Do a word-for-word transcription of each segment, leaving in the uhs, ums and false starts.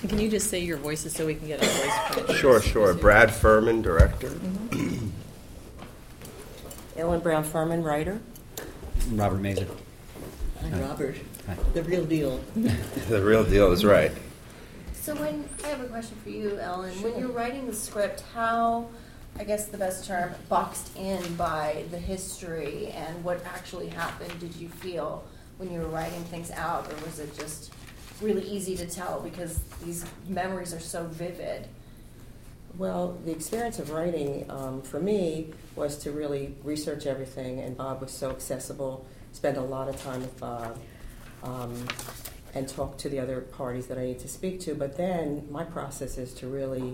Can you just say your voices so we can get a voice print? Sure, sure. Brad Furman, director. Mm-hmm. Ellen Brown Furman, writer. Robert Mazur. Hi, Robert. Hi. The real deal. The real deal is right. So when, I have a question for you, Ellen. When you're writing the script, how, I guess the best term, boxed in by the history and what actually happened did you feel when you were writing things out, or was it just really easy to tell because these memories are so vivid? Well, the experience of writing um, for me was to really research everything, and Bob was so accessible, spend a lot of time with Bob, um, and talk to the other parties that I need to speak to. But then my process is to really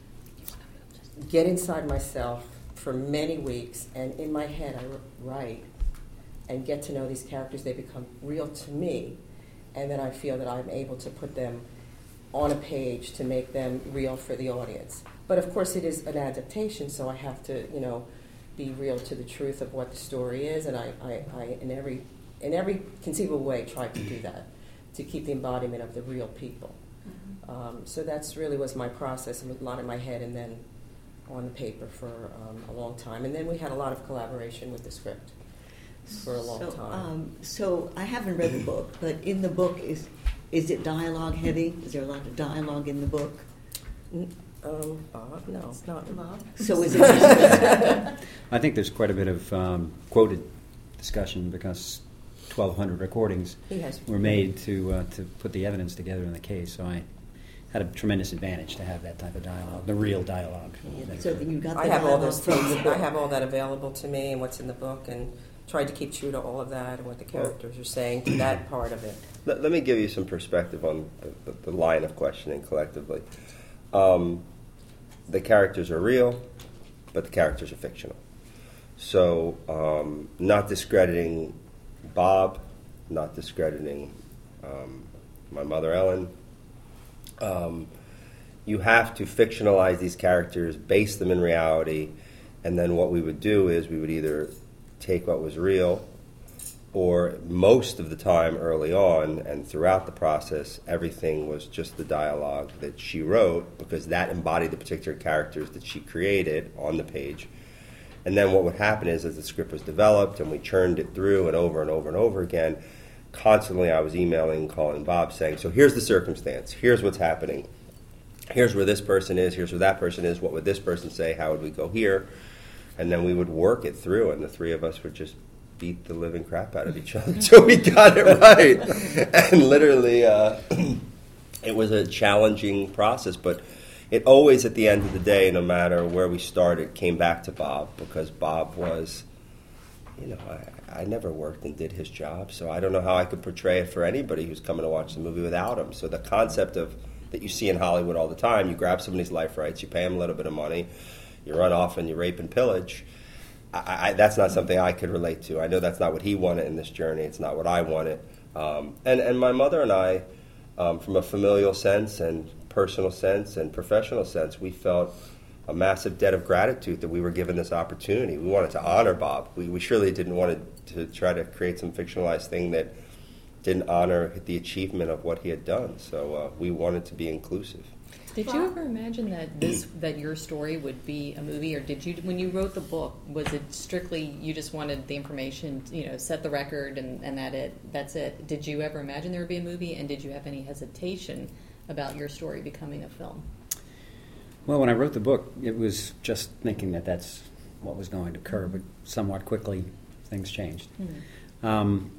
get inside myself for many weeks, and in my head I write and get to know these characters. They become real to me, and then I feel that I'm able to put them on a page to make them real for the audience. But of course it is an adaptation, so I have to, you know, be real to the truth of what the story is, and I, I, I in every in every conceivable way try to do that, to keep the embodiment of the real people. Mm-hmm. Um, so that's really was my process, a lot in my head and then on the paper for um, a long time. And then we had a lot of collaboration with the script for a long so, time. Um, so I haven't read the book, but in the book, is is it dialogue heavy? Is there a lot of dialogue in the book? Um, uh, no, it's not. So is it? I think there's quite a bit of um, quoted discussion because twelve hundred recordings He has- were made to uh, to put the evidence together in the case. So I had a tremendous advantage to have that type of dialogue, the real dialogue. Yeah, so you got the I have all dialogue those from things. the book. I have all that available to me and what's in the book, and tried to keep true to all of that and what the characters are saying to that part of it. Let, let me give you some perspective on the, the, the line of questioning collectively. Um, the characters are real, but the characters are fictional. So, um, not discrediting Bob, not discrediting um, my mother Ellen. Um, you have to fictionalize these characters, base them in reality, and then what we would do is we would either take what was real, or most of the time early on and throughout the process, everything was just the dialogue that she wrote, because that embodied the particular characters that she created on the page. And then what would happen is, as the script was developed and we churned it through and over and over and over again, constantly I was emailing, calling Bob, saying, so here's the circumstance, here's what's happening, here's where this person is, here's where that person is, what would this person say, how would we go here? And then we would work it through, and the three of us would just beat the living crap out of each other until we got it right. And literally, uh, it was a challenging process, but it always, at the end of the day, no matter where we started, came back to Bob, because Bob was, you know, I, I never worked and did his job, so I don't know how I could portray it for anybody who's coming to watch the movie without him. So the concept of that you see in Hollywood all the time, you grab somebody's life rights, you pay them a little bit of money, you run off and you rape and pillage. I, I, that's not something I could relate to. I know that's not what he wanted in this journey. It's not what I wanted. Um, and, and my mother and I, um, from a familial sense and personal sense and professional sense, we felt a massive debt of gratitude that we were given this opportunity. We wanted to honor Bob. We, we surely didn't want to, to try to create some fictionalized thing that didn't honor the achievement of what he had done. So uh, we wanted to be inclusive. Did you ever imagine that this that your story would be a movie, or did you, when you wrote the book, was it strictly you just wanted the information, you know, set the record and, and that it that's it? Did you ever imagine there would be a movie, and did you have any hesitation about your story becoming a film? Well, when I wrote the book, it was just thinking that that's what was going to occur, but somewhat quickly things changed. Mm-hmm. Um,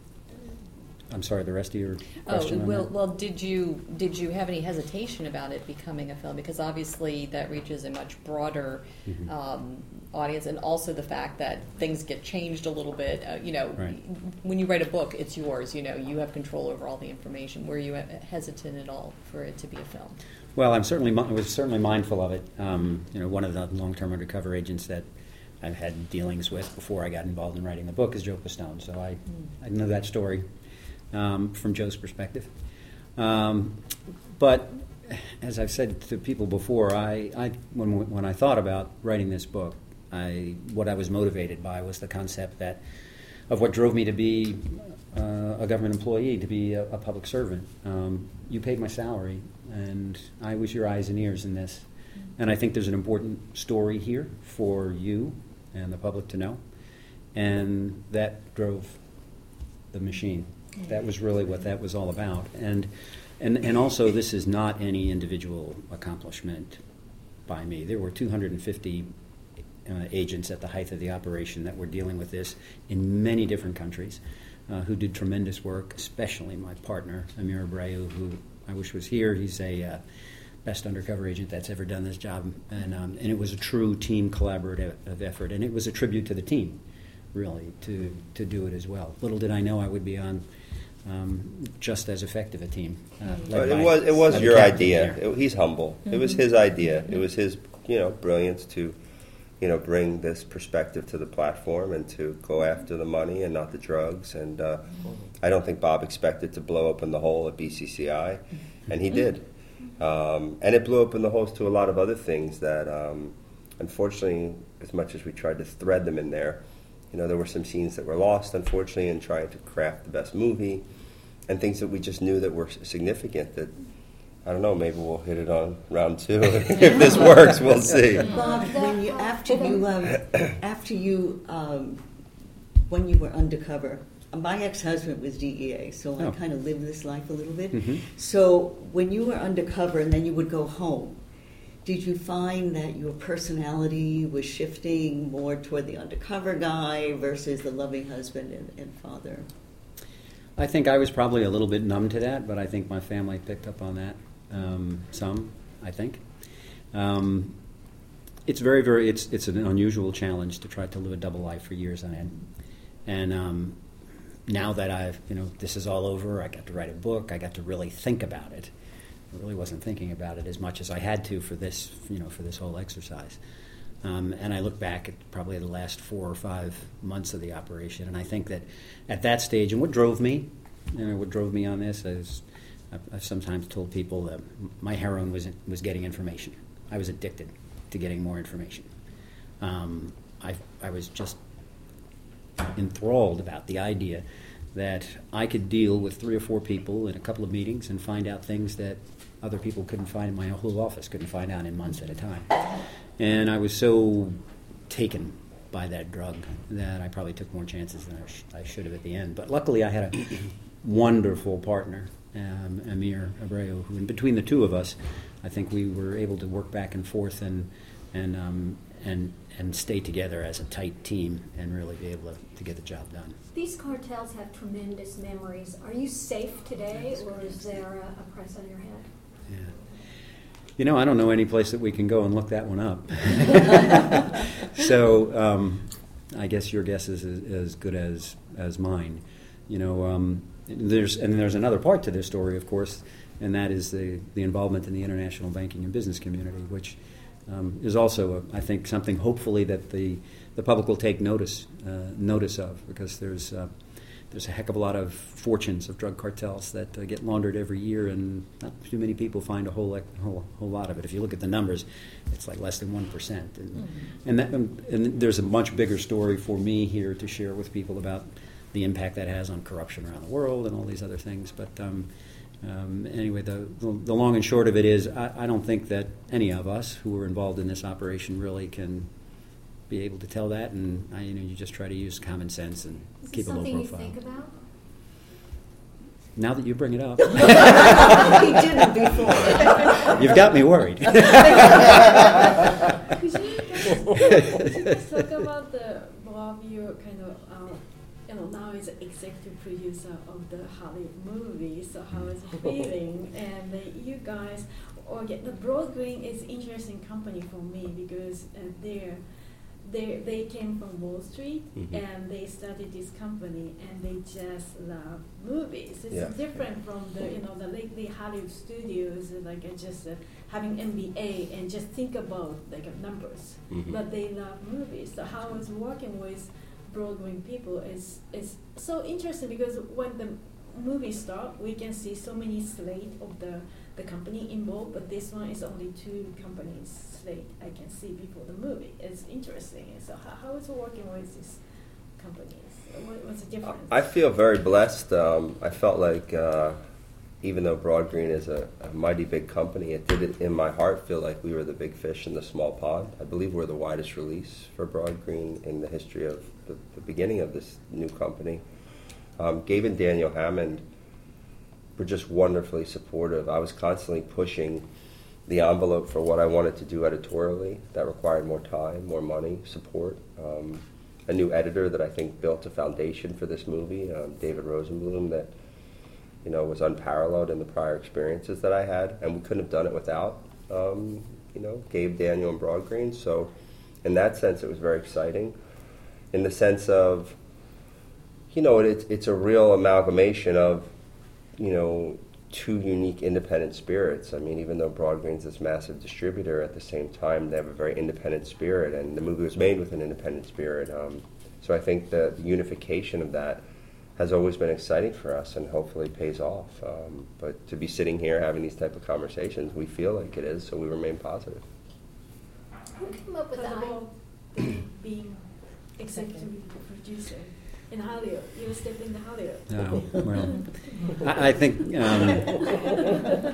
I'm sorry, the rest of your question? Oh, well, on that? well, did you did you have any hesitation about it becoming a film? Because obviously that reaches a much broader mm-hmm. um, audience, and also the fact that things get changed a little bit. Uh, you know, right. When you write a book, it's yours. You know, you have control over all the information. Were you hesitant at all for it to be a film? Well, I'm certainly I was certainly mindful of it. Um, you know, one of the long-term undercover agents that I've had dealings with before I got involved in writing the book is Joe Pistone, so I mm. I know that story. Um, from Joe's perspective. Um, but as I've said to people before, I, I when when I thought about writing this book, I what I was motivated by was the concept that of what drove me to be uh, a government employee, to be a, a public servant. Um, you paid my salary, and I was your eyes and ears in this. And I think there's an important story here for you and the public to know. And that drove the machine. That was really what that was all about. And and and also, this is not any individual accomplishment by me. There were two hundred fifty uh, agents at the height of the operation that were dealing with this in many different countries, uh, who did tremendous work, especially my partner, Amir Abreu, who I wish was here. He's a uh, best undercover agent that's ever done this job. And, um, and it was a true team collaborative effort. And it was a tribute to the team, really, to, to do it as well. Little did I know I would be on um, just as effective a team. Uh, But it was it was your idea. There. It, he's humble. Mm-hmm. It was his idea. It was his you know brilliance to you know bring this perspective to the platform and to go after the money and not the drugs. And uh, I don't think Bob expected to blow open the hole at B C C I, and he did. Um, and it blew open the holes to a lot of other things that, um, unfortunately, as much as we tried to thread them in there, you know, there were some scenes that were lost, unfortunately, in trying to craft the best movie, and things that we just knew that were significant that, I don't know, maybe we'll hit it on round two. If this works, we'll see. Bob, when you, after you, um, after you, um, when you were undercover, my ex-husband was D E A, so I Oh. kind of lived this life a little bit. Mm-hmm. So when you were undercover and then you would go home, did you find that your personality was shifting more toward the undercover guy versus the loving husband and, and father? I think I was probably a little bit numb to that, but I think my family picked up on that um, some, I think. Um, it's very, very, it's it's an unusual challenge to try to live a double life for years on end. And um, now that I've, you know, this is all over, I got to write a book, I got to really think about it. I really wasn't thinking about it as much as I had to for this, you know, for this whole exercise. Um, and I look back at probably the last four or five months of the operation, and I think that at that stage, and what drove me, you know, what drove me on this is, I've, I've sometimes told people that my heroine was was getting information. I was addicted to getting more information. Um, I I was just enthralled about the idea that I could deal with three or four people in a couple of meetings and find out things that other people couldn't find in my whole office, couldn't find out in months at a time. And I was so taken by that drug that I probably took more chances than I, sh- I should have at the end. But luckily I had a wonderful partner, um, Amir Abreu, who, and between the two of us, I think we were able to work back and forth and and um, and and stay together as a tight team and really be able to, to get the job done. These cartels have tremendous memories. Are you safe today, or is there a, a price on your head? Yeah. You know, I don't know any place that we can go and look that one up. So um, I guess your guess is as, as good as as mine. You know, um, there's and there's another part to this story, of course, and that is the the involvement in the international banking and business community, which um, is also, a, I think, something hopefully that the the public will take notice uh, notice of, because there's uh, there's a heck of a lot of fortunes of drug cartels that uh, get laundered every year, and not too many people find a whole whole, whole lot of it. If you look at the numbers, it's like less than one percent, and mm-hmm. and, that, and and there's a much bigger story for me here to share with people about the impact that has on corruption around the world and all these other things. But um, um, anyway, the, the the long and short of it is, I, I don't think that any of us who were involved in this operation really can be able to tell that, and I, you know, you just try to use common sense and Is keep this a low something profile. you think about? Now that you bring it up, He didn't before. you've got me worried. Could you guys, could you guys talk about the Bob? You're kind of, uh, you know, now is executive producer of the Hollywood movie. So how is it feeling? And uh, you guys, or get the Broadgreen is interesting company for me because uh, they're. They they came from Wall Street Mm-hmm. and they started this company and they just love movies. It's Yeah. different from the you know the lately Hollywood studios like uh, just uh, having M B A and just think about like uh, numbers, Mhm. but they love movies. So how it's working with Broadway people is is so interesting because when the movie start, we can see so many slate of the the company involved, but this one is only two companies slate I can see before the movie. It's interesting. So how, how is it working with these companies? What, what's the difference? I feel very blessed. Um, I felt like, uh, even though Broad Green is a, a mighty big company, it did it in my heart feel like we were the big fish in the small pond. I believe we're the widest release for Broad Green in the history of the, the beginning of this new company. Um, Gabe and Daniel Hammond were just wonderfully supportive. I was constantly pushing the envelope for what I wanted to do editorially. That required more time, more money, support. Um, a new editor that I think built a foundation for this movie, um, David Rosenblum, that you know was unparalleled in the prior experiences that I had, and we couldn't have done it without um, you know Gabe, Daniel, and Broad Green. So, in that sense, it was very exciting. In the sense of, you know, it's it's a real amalgamation of, you know, two unique independent spirits. I mean, even though Broad Green's this massive distributor, at the same time they have a very independent spirit, and the movie was made with an independent spirit. Um, so I think the, the unification of that has always been exciting for us, and hopefully pays off. Um, but to be sitting here having these type of conversations, we feel like it is, so we remain positive. Who came up with First that? of all, being executive producer in Hollywood, you step into Hollywood. Oh, well, I, I think um,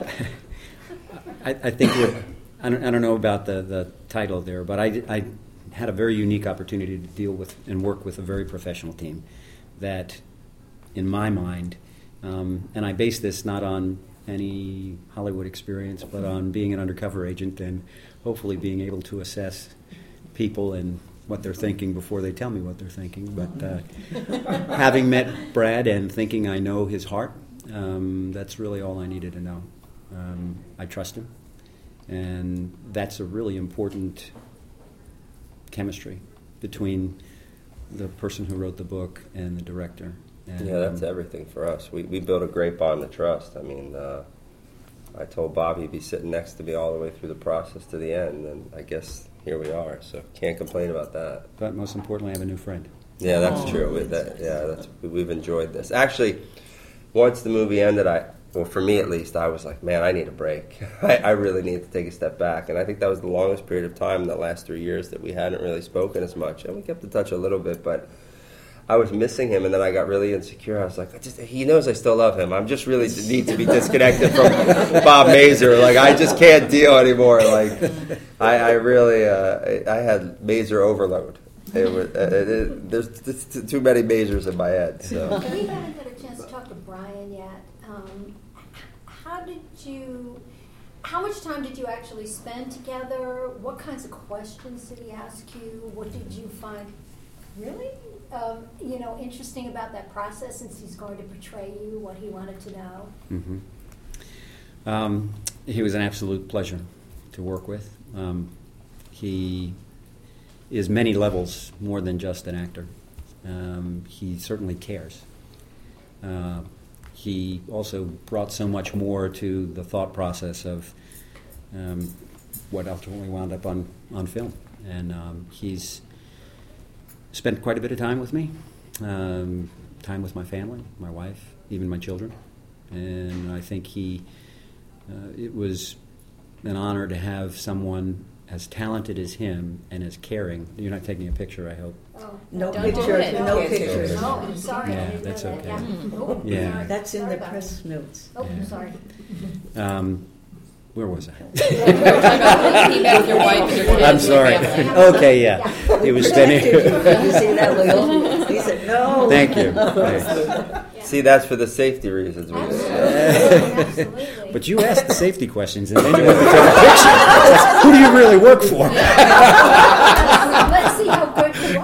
I, I think we're, I don't, I don't know about the, the title there, but I, I had a very unique opportunity to deal with and work with a very professional team that, in my mind, um, and I base this not on any Hollywood experience, but on being an undercover agent and hopefully being able to assess people and what they're thinking before they tell me what they're thinking. But uh, having met Brad and thinking I know his heart, um, that's really all I needed to know. Um, I trust him, and that's a really important chemistry between the person who wrote the book and the director. And, Yeah, that's um, everything for us. We we built a great bond of trust. I mean, uh, I told Bob he'd be sitting next to me all the way through the process to the end, and I guess here we are. So can't complain about that. But most importantly, I have a new friend. Yeah, that's Oh. true. With that, yeah, that's we've enjoyed this. Actually, once the movie ended, I well for me at least, I was like, man, I need a break. I, I really need to take a step back, and I think that was the longest period of time in the last three years that we hadn't really spoken as much, and we kept in touch a little bit, but I was missing him, and then I got really insecure. I was like, I just, he knows I still love him. I'm just really need to be disconnected from Bob Mazur. Like, I just can't deal anymore. Like, I, I really, uh, I had Mazur overload. It was, uh, it, it, there's t- too many Mazurs in my head. So. We haven't had a chance to talk to Brian yet. Um, how did you, how much time did you actually spend together? What kinds of questions did he ask you? What did you find really, um, you know, interesting about that process, since he's going to portray you, what he wanted to know? Mm-hmm. Um, he was an absolute pleasure to work with. Um, he is many levels more than just an actor. Um, he certainly cares. Uh, he also brought so much more to the thought process of um, what ultimately wound up on, on film. And um, he's spent quite a bit of time with me, um, time with my family, my wife, even my children. And I think he, uh, it was an honor to have someone as talented as him and as caring. You're not taking a picture, I hope. Oh, No Don't pictures, do it. no Okay. pictures. Oh, I'm sorry. Yeah, I didn't that's know that. okay. Yeah. Oh, Yeah. sorry. That's in Sorry the about press it. notes. Oh, Yeah. sorry. Um, where was I? About your wife, your kids, I'm your sorry. family. Okay, yeah. He was spending. Did you see that, Leo? He said, no. Thank you. Thanks. See, that's for the safety reasons. We just, Absolutely. Absolutely. But you asked the safety questions, and then you went to take a picture. Who do you really work for? Let's see how good you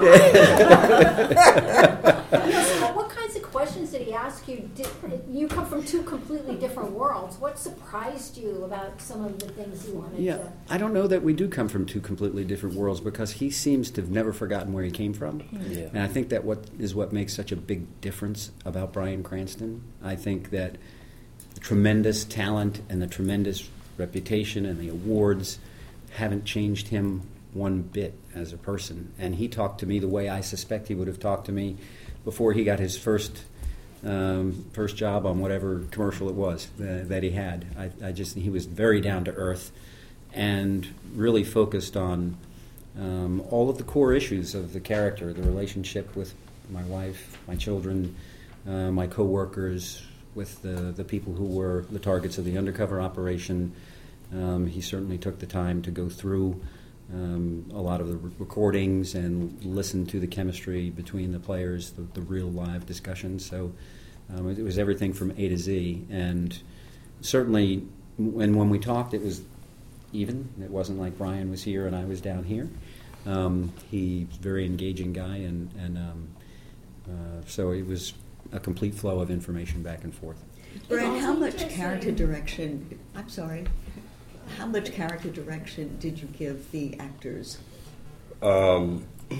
are. Yes, well, what kinds of questions did he ask you? Did, you come from two completely different worlds. What surprised you about some of the things you wanted Yeah, to? I don't know that we do come from two completely different worlds, because he seems to have never forgotten where he came from. Yeah. And I think that what is what makes such a big difference about Bryan Cranston. I think that the tremendous talent and the tremendous reputation and the awards haven't changed him one bit as a person. And he talked to me the way I suspect he would have talked to me before he got his first um, first job on whatever commercial it was uh, that he had. I, I just he was very down to earth and really focused on um, all of the core issues of the character, the relationship with my wife, my children, uh, my coworkers, with the, the people who were the targets of the undercover operation. Um, he certainly took the time to go through um, a lot of the re- recordings and listen to the chemistry between the players, the, the real live discussions. So um, it, it was everything from A to Z. And certainly, when, when we talked, it was even. It wasn't like Brian was here and I was down here. Um, he's a very engaging guy, and, and um, uh, so it was a complete flow of information back and forth. Brian, how much character direction, I'm sorry, how much character direction did you give the actors? Um, I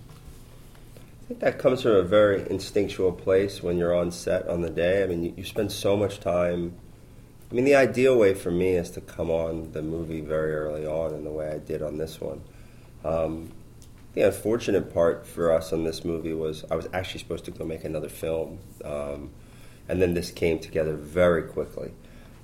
think that comes from a very instinctual place when you're on set on the day. I mean, you, you spend so much time. I mean, the ideal way for me is to come on the movie very early on in the way I did on this one. Um, the unfortunate part for us on this movie was I was actually supposed to go make another film, um, and then this came together very quickly,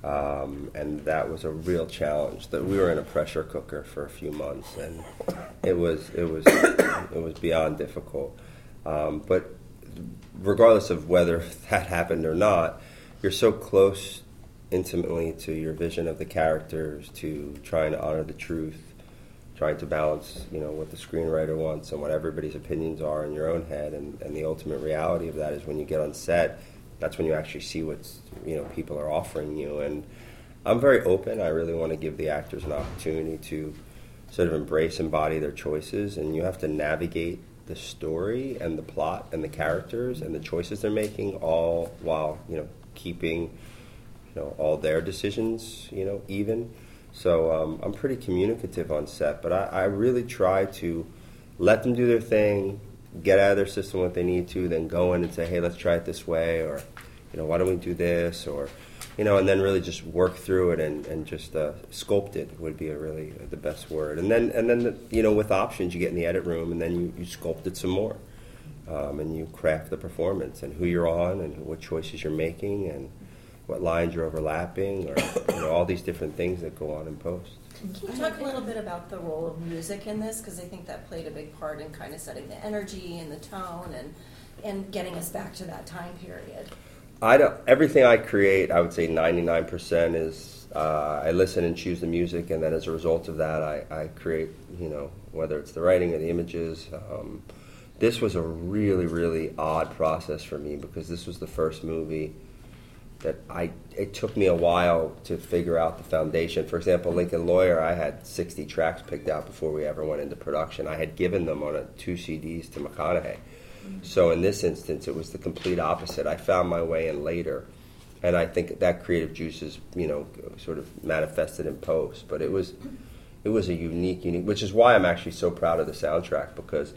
um, and that was a real challenge. That we were in a pressure cooker for a few months, and it was it was it was beyond difficult. Um, but regardless of whether that happened or not, you're so close intimately to your vision of the characters, to trying to honor the truth, trying to balance, you know, what the screenwriter wants and what everybody's opinions are in your own head, and, and the ultimate reality of that is when you get on set, that's when you actually see what's, you know, people are offering you. And I'm very open. I really want to give the actors an opportunity to sort of embrace, embody their choices, and you have to navigate the story and the plot and the characters and the choices they're making, all while, you know, keeping, you know, all their decisions, you know, even. So um, I'm pretty communicative on set, but I, I really try to let them do their thing, get out of their system what they need to, then go in and say, hey, let's try it this way, or, you know, why don't we do this, or, you know, and then really just work through it and, and just uh, sculpt it would be a really uh, the best word. And then, and then the, you know, with options, you get in the edit room and then you, you sculpt it some more, um, and you craft the performance and who you're on and what choices you're making and what lines you're overlapping, or, you know, all these different things that go on in post. Can you talk a little bit about the role of music in this? Because I think that played a big part in kind of setting the energy and the tone and and getting us back to that time period. I don't, everything I create, I would say ninety-nine percent is uh, I listen and choose the music, and then as a result of that, I, I create, you know, whether it's the writing or the images. Um, this was a really, really odd process for me because this was the first movie that I, it took me a while to figure out the foundation. For example, Lincoln Lawyer, I had sixty tracks picked out before we ever went into production. I had given them on a, two C Ds to McConaughey. Mm-hmm. So in this instance, it was the complete opposite. I found my way in later, and I think that creative juice is, you know, sort of manifested in post. But it was, it was a unique, unique, which is why I'm actually so proud of the soundtrack, because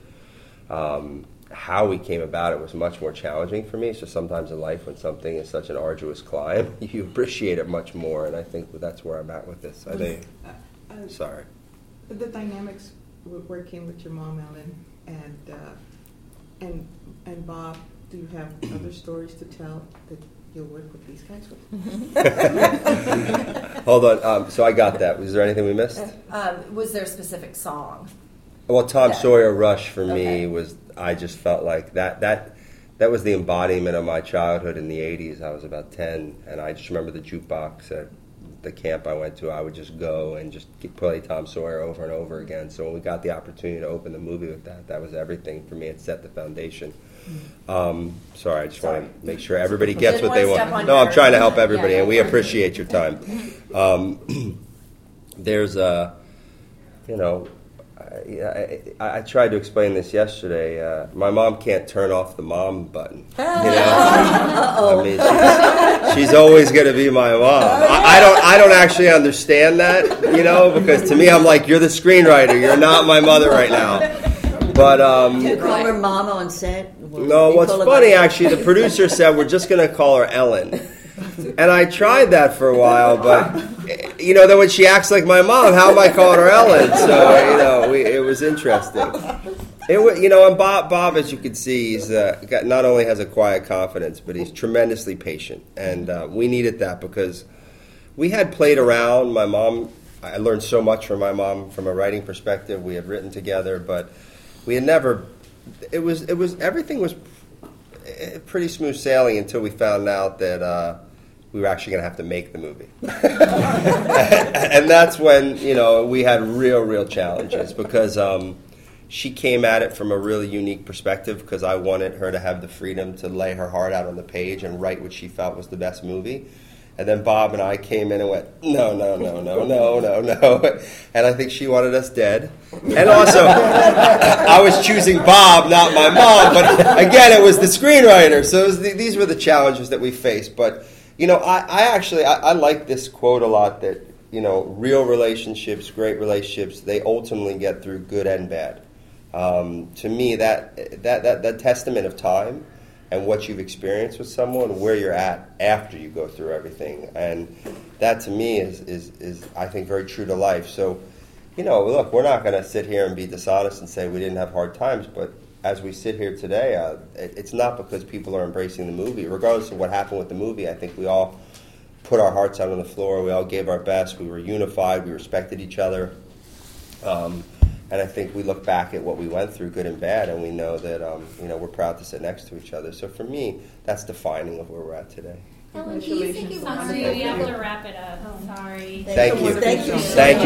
um, how we came about it was much more challenging for me. So sometimes in life when something is such an arduous climb, you appreciate it much more, and I think that's where I'm at with this. I think, uh, uh, sorry. The dynamics with working with your mom, Ellen, and uh, and and Bob, do you have other stories to tell that you'll work with these guys with? Hold on. Um, so I got that. Was there anything we missed? Um, was there a specific song? Well, Tom Yeah. Sawyer Rush for me Okay. was, I just felt like that, that that was the embodiment of my childhood in the eighties. I was about ten, and I just remember the jukebox at the camp I went to. I would just go and just keep play Tom Sawyer over and over again. So when we got the opportunity to open the movie with that, that was everything for me. It set the foundation. Um, sorry, I just Sorry. want to make sure everybody gets Didn't what they wanna want. step on No, I'm yours. trying to help everybody, Yeah. and we appreciate your time. Um, there's a, you know, I, I, I tried to explain this yesterday. Uh, my mom can't turn off the mom button. You know? I mean, she's, she's always going to be my mom. I, I don't. I don't actually understand that, you know, because to me, I'm like, you're the screenwriter. You're not my mother right now. But um, Do you call her Mom on set? no, what's funny actually, the producer said we're just going to call her Ellen. And I tried that for a while, but, you know, then when she acts like my mom, how am I calling her Ellen? So, you know, we, it was interesting. It was, you know, and Bob, Bob, as you can see, he's uh, got, not only has a quiet confidence, but he's tremendously patient. And uh, we needed that because we had played around. My mom, I learned so much from my mom from a writing perspective. We had written together, but we had never, it was, it was, everything was eh, pretty smooth sailing until we found out that uh, we were actually going to have to make the movie. And that's when, you know, we had real, real challenges because um, she came at it from a really unique perspective because I wanted her to have the freedom to lay her heart out on the page and write what she felt was the best movie. And then Bob and I came in and went, no, no, no, no, no, no, no. And I think she wanted us dead. And also, I was choosing Bob, not my mom. But again, it was the screenwriter. So it was the, these were the challenges that we faced. But, you know, I, I actually, I, I like this quote a lot that, you know, real relationships, great relationships, they ultimately get through good and bad. Um, to me, that, that, that, that testament of time and what you've experienced with someone, where you're at after you go through everything. And that, to me, is, is, is I think, very true to life. So, you know, look, we're not going to sit here and be dishonest and say we didn't have hard times, but as we sit here today, uh, it, it's not because people are embracing the movie. Regardless of what happened with the movie, I think we all put our hearts out on the floor. We all gave our best. We were unified. We respected each other. Um, And I think we look back at what we went through, good and bad, and we know that um, you know we're proud to sit next to each other. So for me, that's defining of where we're at today. Ellen, do you think it was? Sorry, we have to wrap it up. Sorry. Thank you. Thank you. Thank you.